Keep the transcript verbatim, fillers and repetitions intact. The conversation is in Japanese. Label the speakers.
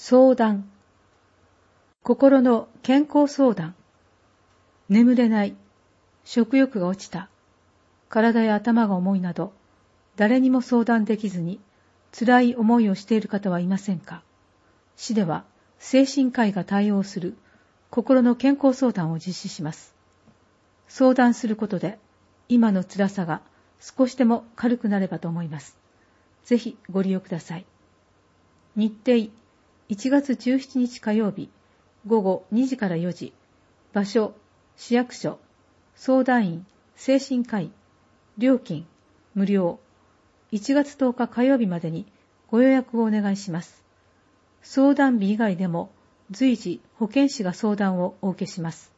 Speaker 1: 相談。心の健康相談。眠れない。食欲が落ちた。体や頭が重いなど、誰にも相談できずに辛い思いをしている方はいませんか？市では精神科医が対応する心の健康相談を実施します。相談することで今の辛さが少しでも軽くなればと思います。ぜひご利用ください。日程いちがつじゅうしちにち火曜日ごごにじからよじ。場所市役所。相談員精神科医。料金無料。いちがつとおか火曜日までにご予約をお願いします。相談日以外でも随時保健師が相談をお受けします。